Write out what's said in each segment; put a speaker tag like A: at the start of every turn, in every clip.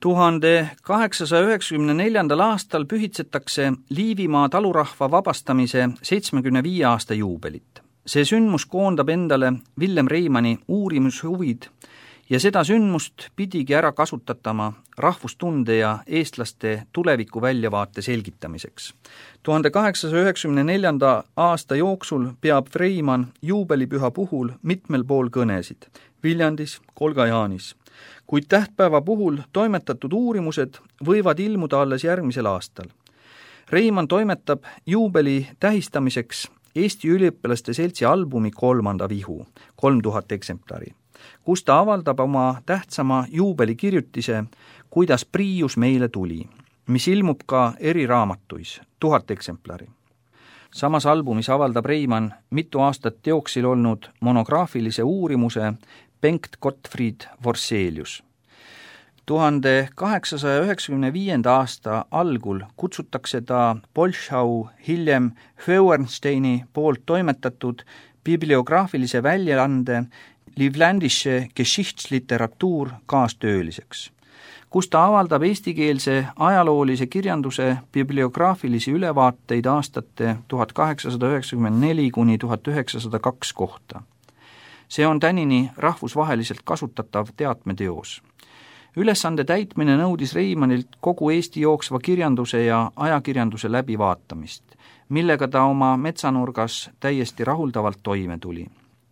A: 1894. aastal pühitsetakse Liivimaa talurahva vabastamise 75 aasta juubelit. See sündmus koondab endale Villem Reimanni uurimushuvid ja seda sündmust pidigi ära kasutatama rahvustunde ja eestlaste tuleviku väljavaate selgitamiseks. 1894. aasta jooksul peab Reimann juubelipüha puhul mitmel pool kõnesid, Viljandis, Kolga-Jaanis, kuid tähtpäeva puhul toimetatud uurimused võivad ilmuda alles järgmisel aastal. Reimann toimetab juubeli tähistamiseks Eesti Üliõpilaste Seltsi albumi 3. vihu, 3000 eksemplari, kus ta avaldab oma tähtsama juubelikirjutise Kuidas Priius meile tuli, mis ilmub ka eriraamatuis, 1000 eksemplari. Samas albumis avaldab Reimann mitu aastat jooksil olnud monograafilise uurimuse Bengt Gottfried Forselius. 1895. aasta algul kutsutakse ta Bolschau hiljem Feuersteini poolt toimetatud bibliograafilise väljaande Livländische Geschichtsliteratur kaastööliseks, kus ta avaldab eestikeelse ajaloolise kirjanduse bibliograafilisi ülevaateid aastate 1894 kuni 1902 kohta. See on tänini rahvusvaheliselt kasutatav teatmeteos. Ülesande täitmine nõudis Reimannilt kogu Eesti jooksva kirjanduse ja ajakirjanduse läbivaatamist, millega ta oma metsanurgas täiesti rahuldavalt toime tuli.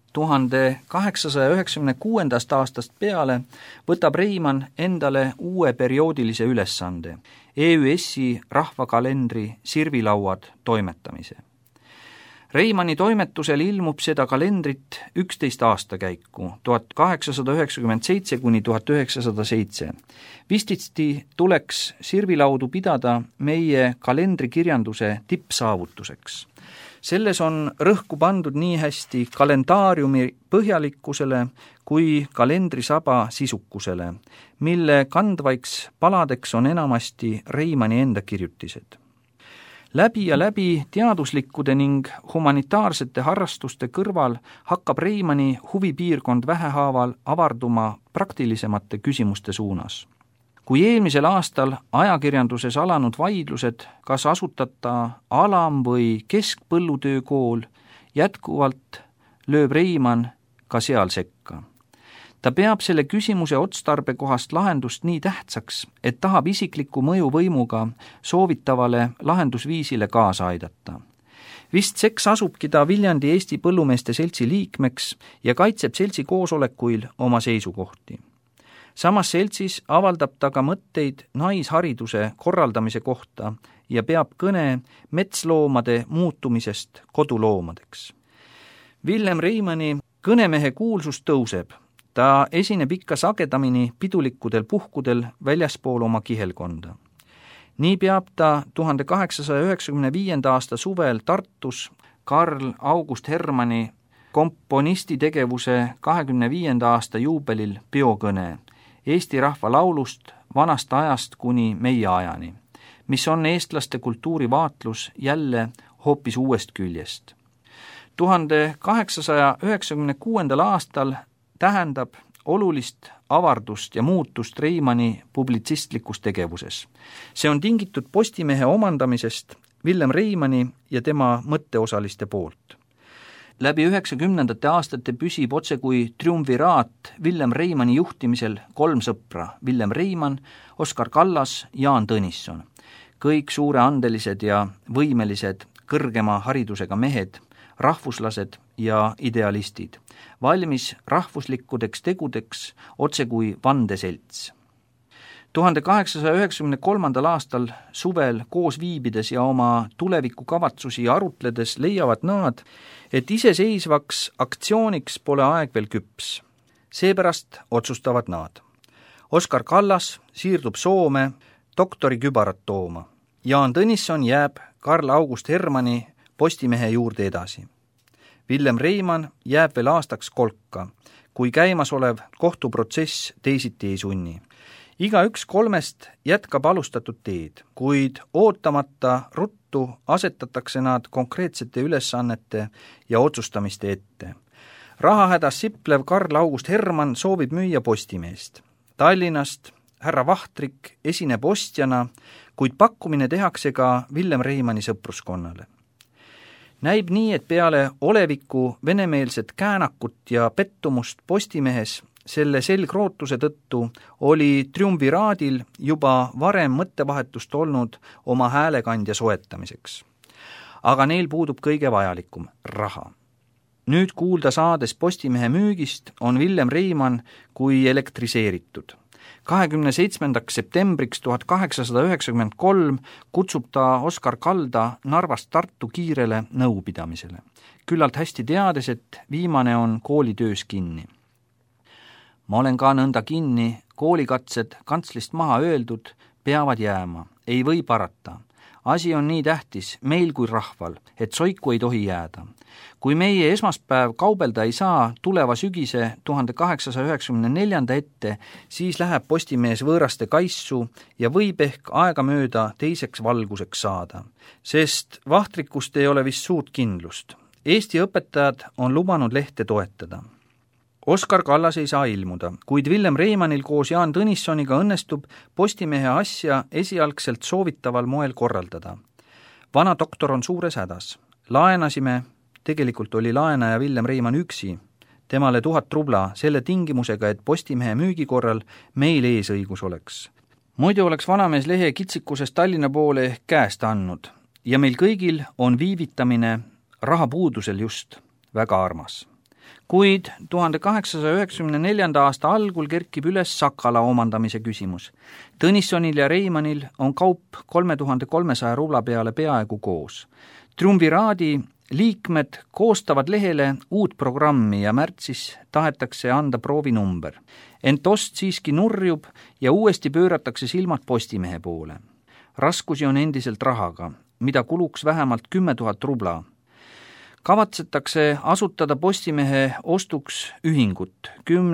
A: 1896. aastast peale võtab Reimann endale uue perioodilise ülesande, EÜS-i rahvakalendri Sirvilauad toimetamise. Reimanni toimetusel ilmub seda kalendrit 11 aastakäiku, 1897 kuni 1907. Vistitsti tuleks Sirvilaudu pidada meie kalendrikirjanduse tippsaavutuseks. Selles on rõhku pandud nii hästi kalendaariumi põhjalikkusele kui kalendrisaba sisukusele, mille kandvaiks paladeks on enamasti Reimanni enda kirjutised. Läbi ja läbi teaduslikkude ning humanitaarsete harrastuste kõrval hakkab Reimanni huvipiirkond vähehaaval avarduma praktilisemate küsimuste suunas. Kui eelmisel aastal ajakirjanduses alanud vaidlused, kas asutata alam- või keskpõllutöökool, jätkuvalt lööb Reimann ka seal sekka. Ta peab selle küsimuse otstarbekohast lahendust nii tähtsaks, et tahab isikliku mõjuvõimuga soovitavale lahendusviisile kaasa aidata. Vist seks asubki ta Viljandi Eesti Põllumeeste Seltsi liikmeks ja kaitseb seltsi koosolekuil oma seisukohti. Samas seltsis avaldab ta ka mõtteid naishariduse korraldamise kohta ja peab kõne metsloomade muutumisest koduloomadeks. Villem Reimanni kõnemehe kuulsus tõuseb. Ta esineb ikka sagedamini pidulikudel puhkudel väljaspool oma kihelkonda. Nii peab ta 1895. aasta suvel Tartus Karl August Hermanni komponistitegevuse 25. aasta juubelil peokõne Eesti rahva laulust vanast ajast kuni meie ajani, mis on eestlaste kultuurivaatlus jälle hoopis uuest küljest. 1896. aastal tähendab olulist avardust ja muutust Reimanni publitsistlikus tegevuses. See on tingitud Postimehe omandamisest Villem Reimanni ja tema mõtteosaliste poolt. Läbi 90. aastate püsib otsekui triumviraat Villem Reimanni juhtimisel 3 sõpra, Villem Reimann, Oskar Kallas, Jaan Tõnisson. Kõik suureandelised ja võimelised kõrgema haridusega mehed, rahvuslased ja idealistid, valmis rahvuslikkudeks tegudeks otsekui vandeselts. 1893. aastal suvel koos viibides ja oma tulevikukavatsusi arutledes leiavad nad, et iseseisvaks aktsiooniks pole aeg veel küps. Seepärast otsustavad nad. Oskar Kallas siirdub Soome doktorikübarat tooma. Jaan Tõnisson jääb Karl August Hermanni Postimehe juurde edasi. Villem Reimann jääb veel aastaks kolka, kui käimasolev kohtuprotsess teisiti ei sunni. Igaüks 3 jätkab alustatud teed, kuid ootamata ruttu asetatakse nad konkreetsete ülesannete ja otsustamiste ette. Rahahädas siplev Karl August Hermann soovib müüa Postimeest. Tallinnast härra Vahtrik esineb ostjana, kuid pakkumine tehakse ka Villem Reimanni sõpruskonnale. Näib nii, et peale oleviku venemeelset käänakut ja pettumust Postimehes selle selgrootuse tõttu oli triumviraadil juba varem mõttevahetust olnud oma häälekandja soetamiseks. Aga neil puudub kõige vajalikum, raha. Nüüd kuulda saades Postimehe müügist on Villem Reimann kui elektriseeritud. 27. septembriks 1893 kutsub ta Oskar Kalda Narvast Tartu kiirele nõupidamisele. Küllalt hästi teades, et viimane on koolitöös kinni. Ma olen ka nõnda kinni, koolikatsed kantslist maha öeldud, peavad jääma, ei või parata. Asi on nii tähtis, meil kui rahval, et soiku ei tohi jääda. Kui meie esmaspäev kaubelda ei saa tuleva sügise 1894 ette, siis läheb Postimees võõraste kaissu ja võib ehk aega mööda teiseks valguseks saada. Sest Vahtrikust ei ole vist suurt kindlust. Eesti õpetajad on lubanud lehte toetada. Oskar Kallas ei saa ilmuda, kuid Villem Reimannil koos Jaan Tõnissoniga õnnestub Postimehe asja esialgselt soovitaval moel korraldada. Vana doktor on suures hädas. Laenasime, tegelikult oli laenaja Villem Reimann üksi, temale 1000 rubla selle tingimusega, et Postimehe müügi korral meil eesõigus oleks. Muidu oleks vanamees lehe kitsikusest Tallinna poole ehk käest andnud ja meil kõigil on viivitamine rahapuudusel just väga armas. Kuid 1894. aasta algul kerkib üles Sakala omandamise küsimus. Tõnissonil ja Reimannil on kaup 3300 rubla peale peaaegu koos. Triumviraadi liikmed koostavad lehele uut programmi ja märtsis tahetakse anda proovinumber. Ent ost siiski nurjub ja uuesti pööratakse silmad Postimehe poole. Raskusi on endiselt rahaga, mida kuluks vähemalt 10 000 rubla. Kavatsetakse asutada Postimehe ostuks ühingut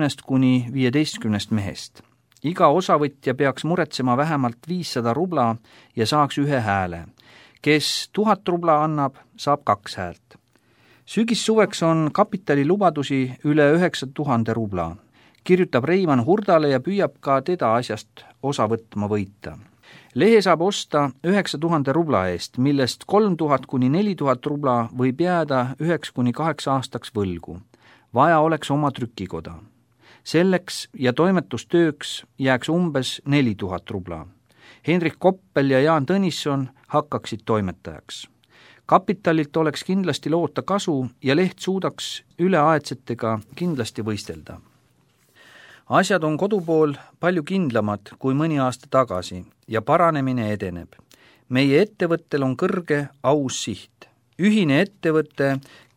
A: 10–15 mehest. Iga osavõtja peaks muretsema vähemalt 500 rubla ja saaks 1 hääle. Kes 1000 rubla annab, saab 2 häält. Sügissuveks on kapitali lubadusi üle 9000 rubla. Kirjutab Reimann Hurdale ja püüab ka teda asjast osa võtma võita. Lehe saab osta 9000 rubla eest, millest 3000–4000 rubla võib jääda 9–8 aastaks võlgu. Vaja oleks oma trükikoda. Selleks ja toimetustööks jääks umbes 4000 rubla. Hendrik Koppel ja Jaan Tõnisson hakkaksid toimetajaks. Kapitalilt oleks kindlasti loota kasu ja leht suudaks üleaedsetega kindlasti võistelda. Asjad on kodupool palju kindlamad kui mõni aasta tagasi ja paranemine edeneb. Meie ettevõttel on kõrge aus siht. Ühine ettevõte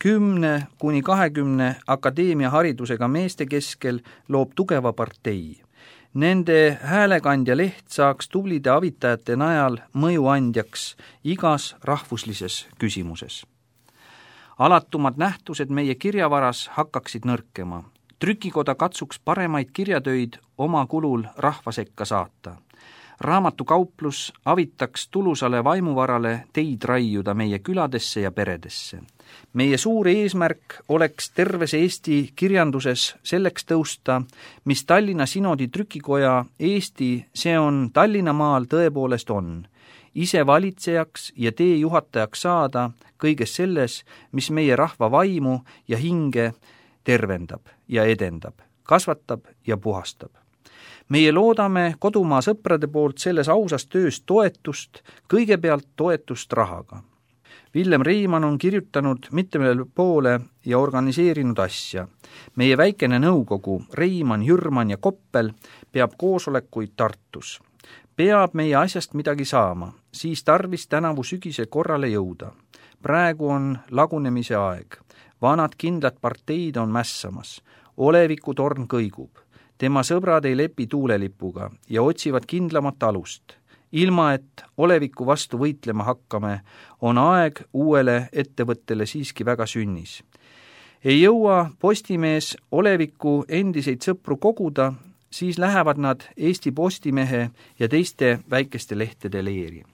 A: 10–20 akadeemia haridusega meeste keskel loob tugeva partei. Nende häälekandja leht saaks tublide avitajate najal mõjuandjaks igas rahvuslises küsimuses. Alatumad nähtused meie kirjavaras hakkaksid nõrkema. Trükikoda katsuks paremaid kirjatöid oma kulul rahva sekka saata. Raamatukauplus avitaks tulusale vaimuvarale teid raiuda meie küladesse ja peredesse. Meie suur eesmärk oleks terves Eesti kirjanduses selleks tõusta, mis Tallinna Sinodi trükikoja Eesti, see on Tallinnamaal tõepoolest on, ise valitsejaks ja tee juhatajaks saada kõiges selles, mis meie rahva vaimu ja hinge tervendab ja edendab, kasvatab ja puhastab. Meie loodame kodumaa sõprade poolt selles ausas töös toetust, kõigepealt toetust rahaga. Villem Reimann on kirjutanud mitmele poole ja organiseerinud asja. Meie väikene nõukogu, Reimann, Jürmann ja Koppel, peab koosolekuid Tartus. Peab meie asjast midagi saama, siis tarvis tänavu sügise korrale jõuda. Praegu on lagunemise aeg. Vanad kindlad parteid on mässamas. Oleviku torn kõigub. Tema sõbrad ei lepi tuulelipuga ja otsivad kindlamat alust. Ilma, et oleviku vastu võitlema hakkame, on aeg uuele ettevõttele siiski väga sünnis. Ei jõua Postimees oleviku endiseid sõpru koguda, siis lähevad nad Eesti Postimehe ja teiste väikeste lehtede leeri.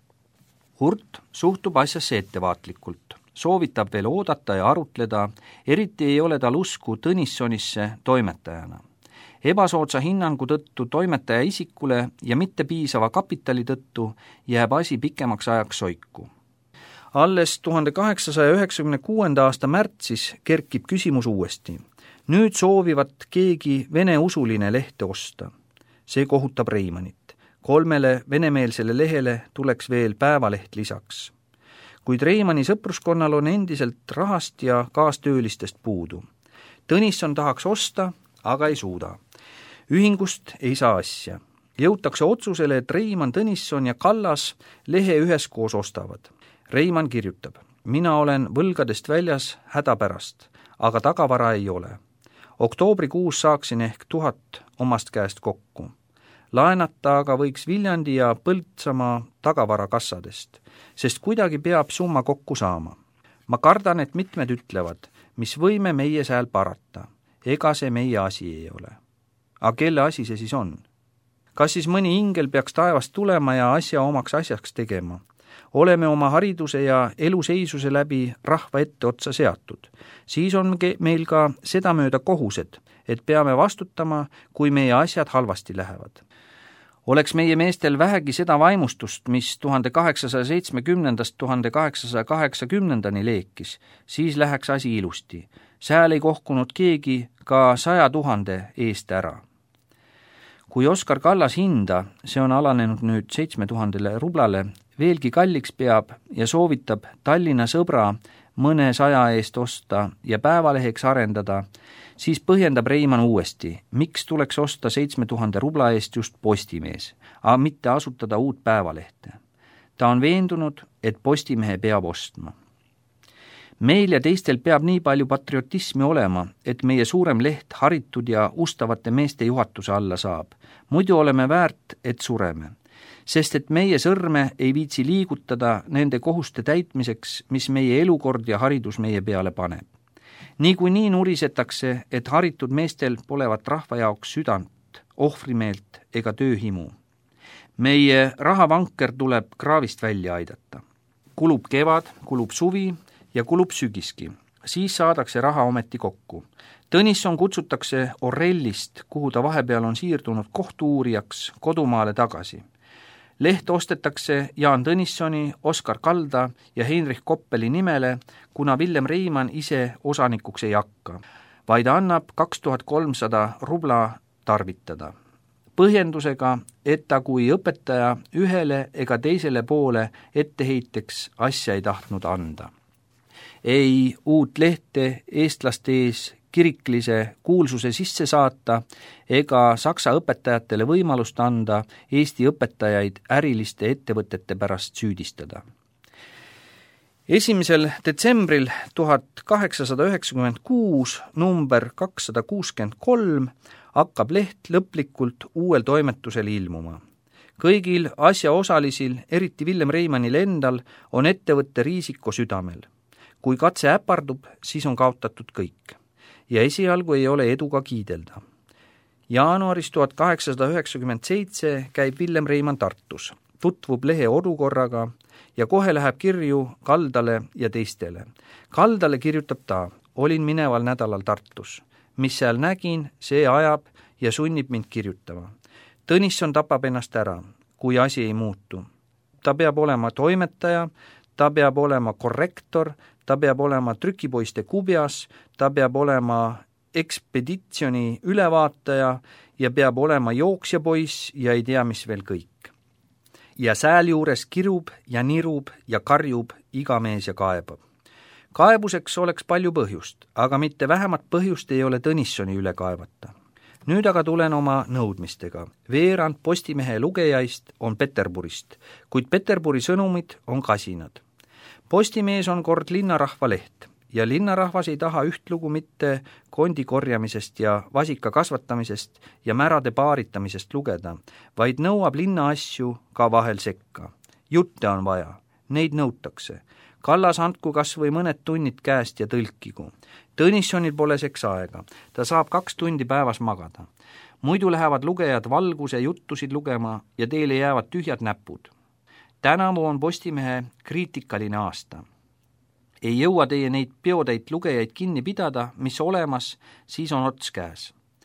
A: Hurt suhtub asjasse ettevaatlikult. Soovitab veel oodata ja arutleda, eriti ei ole tal usku Tõnissonisse toimetajana. Ebasoodsa hinnangu tõttu toimetaja isikule ja mitte piisava kapitali tõttu jääb asi pikemaks ajaks soiku. Alles 1896. aasta märtsis kerkib küsimus uuesti. Nüüd soovivat keegi vene usuline lehte osta. See kohutab Reimannit. 3 venemeelsele lehele tuleks veel päevaleht lisaks. Kuid Reimanni sõpruskonnal on endiselt rahast ja kaastöölistest puudu. Tõnisson tahaks osta, aga ei suuda. Ühingust ei saa asja. Jõutakse otsusele, et Reimann, Tõnisson ja Kallas lehe üheskoos ostavad. Reimann kirjutab: mina olen võlgadest väljas hädapärast, aga tagavara ei ole. Oktoobrikuus saaksin ehk 1000 omast käest kokku. Laenata aga võiks Viljandi ja Põltsamaa tagavarakassadest, sest kuidagi peab summa kokku saama. Ma kardan, et mitmed ütlevad, mis võime meie sääl parata. Ega see meie asi ei ole. Aga kelle asi see siis on? Kas siis mõni ingel peaks taevast tulema ja asja omaks asjaks tegema? Oleme oma hariduse ja eluseisuse läbi rahva ette otsa seatud. Siis on meil ka sedamööda kohused, et peame vastutama, kui meie asjad halvasti lähevad. Oleks meie meestel vähegi seda vaimustust, mis 1870–1880 leekis, siis läheks asi ilusti. Sääl ei kohkunud keegi ka 100 000 eest ära. Kui Oskar Kallas hinda, see on alanenud nüüd 7000 rublale, veelgi kalliks peab ja soovitab Tallinna sõbra mõne 100 eest osta ja päevaleheks arendada, siis põhjendab Reimann uuesti, miks tuleks osta 7000 rubla eest just Postimees, aga mitte asutada uut päevalehte. Ta on veendunud, et Postimehe peab ostma. Meil ja teistel peab nii palju patriotismi olema, et meie suurem leht haritud ja ustavate meeste juhatuse alla saab. Muidu oleme väärt, et sureme. Sest et meie sõrme ei viitsi liigutada nende kohuste täitmiseks, mis meie elukord ja haridus meie peale paneb. Niikuinii nurisetakse, et haritud meestel polevat rahva jaoks südant, ohvrimeelt ega tööhimu. Meie rahavanker tuleb kraavist välja aidata. Kulub kevad, kulub suvi ja kulub sügiski. Siis saadakse raha ometi kokku. Tõnisson kutsutakse Orellist, kuhu ta vahepeal on siirdunud kohtu-uurijaks, kodumaale tagasi. Leht ostetakse Jaan Tõnissoni, Oskar Kalda ja Heinrich Koppeli nimele, kuna Villem Reimann ise osanikuks ei hakka, vaid annab 2300 rubla tarvitada. Põhjendusega, et ta kui õpetaja ühele ega teisele poole etteheiteks asja ei tahtnud anda. Ei uut lehte eestlaste ees kiriklise kuulsuse sisse saata ega Saksa õpetajatele võimalust anda Eesti õpetajaid äriliste ettevõtete pärast süüdistada. 1. detsembril 1896 number 263 hakkab leht lõplikult uuel toimetusel ilmuma. Kõigil asjaosalisil, eriti Villem Reimannil endal, on ettevõtte riisiko südamel. Kui katse äpardub, siis on kaotatud kõik. Ja esialgu ei ole eduga kiidelda. Jaanuaris 1897 käib Villem Reimann Tartus, tutvub lehe olukorraga ja kohe läheb kirju Kaldale ja teistele. Kaldale kirjutab ta: olin mineval nädalal Tartus. Mis seal nägin, see ajab ja sunnib mind kirjutama. Tõnisson tapab ennast ära, kui asi ei muutu. Ta peab olema toimetaja, ta peab olema korrektor, ta peab olema trükipoiste kubjas, ta peab olema ekspeditsiooni ülevaataja ja peab olema jooksjapoiss ja ei tea, mis veel kõik. Ja sääl juures kirub ja nirub ja karjub iga mees ja kaebab. Kaebuseks oleks palju põhjust, aga mitte vähemat põhjust ei ole Tõnissoni üle kaevata. Nüüd aga tulen oma nõudmistega. Veerand Postimehe lugejaist on Peterburist, kuid Peterburi sõnumid on kasinad. Postimees on kord linnarahva leht ja linnarahvas ei taha ühtlugu mitte kondi korjamisest ja vasika kasvatamisest ja märade paaritamisest lugeda, vaid nõuab linna asju ka vahel sekka. Jutte on vaja, neid nõutakse. Kallas andku kas või mõned tunnid käest ja tõlkigu. Tõnissonil pole seks aega, ta saab 2 tundi päevas magada. Muidu lähevad lugejad valguse juttusid lugema ja teile jäävad tühjad näpud. Tänavu on Postimehe kriitikaline aasta. Ei jõua teie neid peotäit lugejaid kinni pidada, mis olemas, siis on ots käes.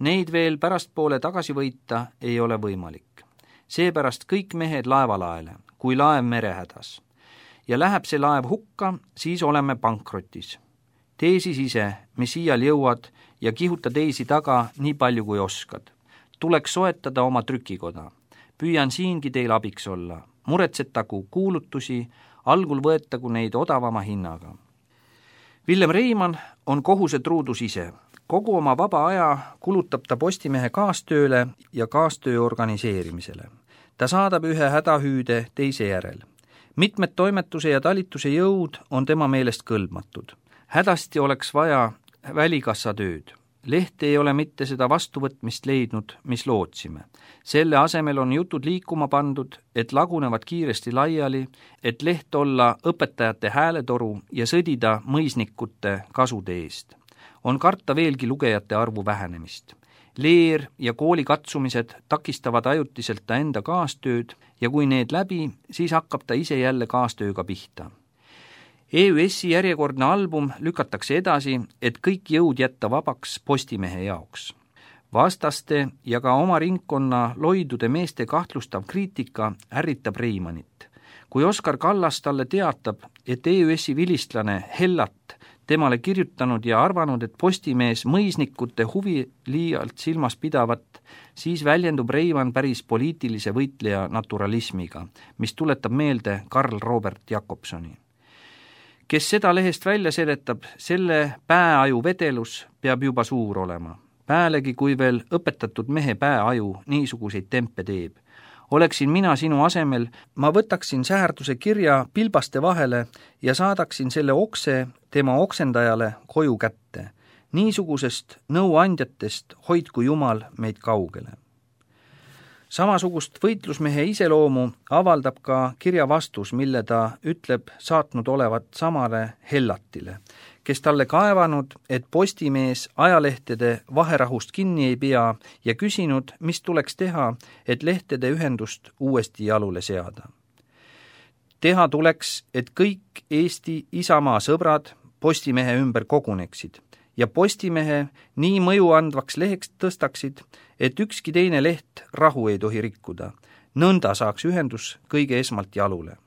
A: Neid veel pärastpoole tagasi võita ei ole võimalik. Seepärast kõik mehed laevalaele, kui laev merehädas. Ja läheb see laev hukka, siis oleme pankrotis. Tee siis ise, mis iial jõuad, ja kihuta teisi taga nii palju kui oskad. Tuleks soetada oma trükikoda. Püüan siingi teil abiks olla. Muretsetagu kuulutusi, algul võetagu neid odavama hinnaga. Villem Reimann on kohusetruudus ise. Kogu oma vaba aja kulutab ta Postimehe kaastööle ja kaastöö organiseerimisele. Ta saadab ühe hädahüüde teise järel. Mitmed toimetuse ja talituse jõud on tema meelest kõlbmatud. Hädasti oleks vaja välikassa tööd. Leht ei ole mitte seda vastuvõtmist leidnud, mis lootsime. Selle asemel on jutud liikuma pandud, et lagunevad kiiresti laiali, et leht olla õpetajate hääletoru ja sõdida mõisnikute kasude eest. On karta veelgi lugejate arvu vähenemist. Leer ja kooli katsumised takistavad ajutiselt ta enda kaastööd ja kui need läbi, siis hakkab ta ise jälle kaastööga pihta. EÜS-i järjekordne album lükatakse edasi, et kõik jõud jätta vabaks Postimehe jaoks. Vastaste ja ka oma ringkonna loidude meeste kahtlustav kriitika ärritab Reimannit. Kui Oskar Kallas talle teatab, et EÜS-i vilistlane Hellat temale kirjutanud ja arvanud, et Postimees mõisnikute huvi liialt silmas pidavat, siis väljendub Reimann päris poliitilise võitleja naturalismiga, mis tuletab meelde Karl Robert Jakobsoni. Kes seda lehest välja seletab, selle pääaju vedelus peab juba suur olema. Päälegi, kui veel õpetatud mehe pääaju niisuguseid tempe teeb. Oleksin mina sinu asemel, ma võtaksin säherduse kirja pilbaste vahele ja saadaksin selle okse tema oksendajale koju kätte. Niisugusest nõuandjatest hoidku Jumal meid kaugele. Samasugust võitlusmehe iseloomu avaldab ka kirja vastus, mille ta ütleb saatnud olevat samale Hellatile, kes talle kaevanud, et Postimees ajalehtede vaherahust kinni ei pea ja küsinud, mis tuleks teha, et lehtede ühendust uuesti jalule seada. Teha tuleks, et kõik Eesti Isamaa sõbrad Postimehe ümber koguneksid ja Postimehe nii mõjuandvaks leheks tõstaksid, et ükski teine leht rahu ei tohi rikkuda. Nõnda saaks ühendus kõige esmalt jalule.